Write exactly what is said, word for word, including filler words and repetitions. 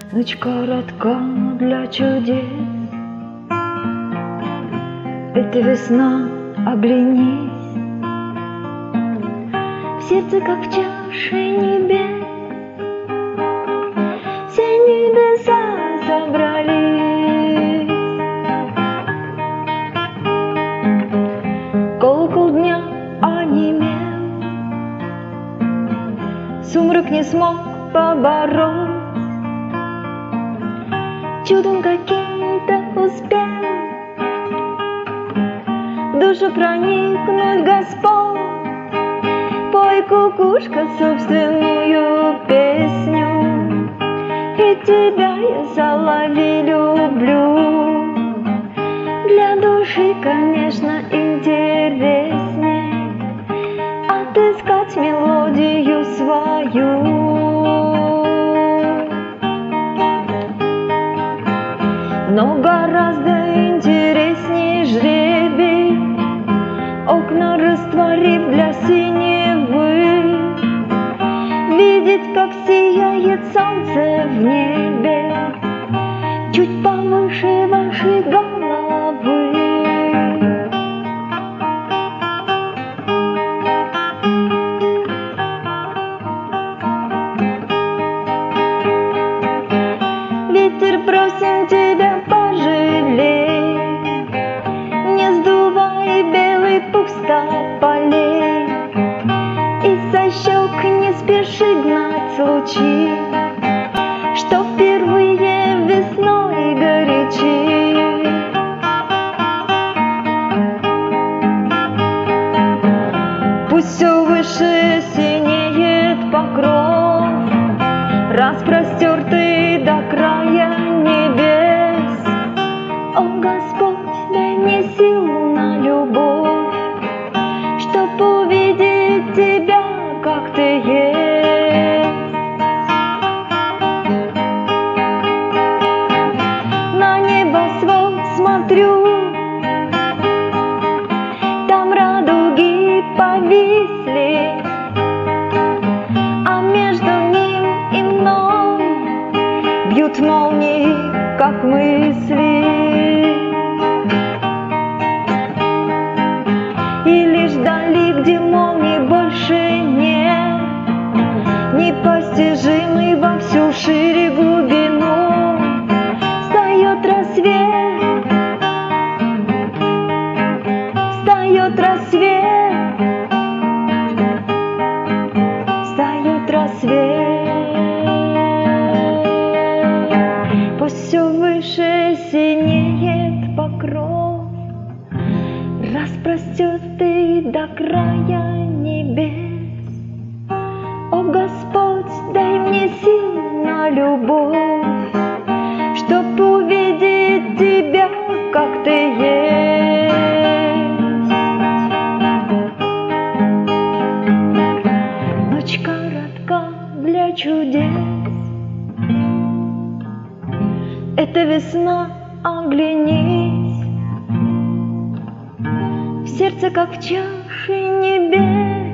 Ночь коротка для чудес. Это весна, оглянись. В сердце, как в чаше небес, все небеса собрались. Колокол дня онемел, сумрак не смог побороть. Чудом каким-то успел в душу проникнуть Господь. Пой, кукушка, собственную песню, и тебя я, соловей, люблю. Для души, конечно, интересней отыскать мелодию свою. Но гораздо интереснее жребий, окна растворив для синевы, видеть, как сияет солнце в небе чуть повыше вашей головы. Ветер, просим тебя, пожалей, не сдувай белый пух с тополей, и со щек не спеши гнать лучи, что впервые весной горячи. Пусть все выше синеет покров, распростертый до края небес. О, Господь, дай мне сил на любовь, чтоб увидеть тебя, как ты есть. На небосвод смотрю, там радуги повисли, а между ним и мной бьют молнии, как мысли. И лишь вдали, где молний больше нет, непостижимый во всю шире глубину, встает рассвет, встает рассвет, встает рассвет. Пусть все выше синеет покров, распростертый до края небес. О, Господь, дай мне сил на любовь, чтоб увидеть тебя, как ты есть. Ночь коротка для чудес. Это весна, оглянись. В сердце, как в чаше небес,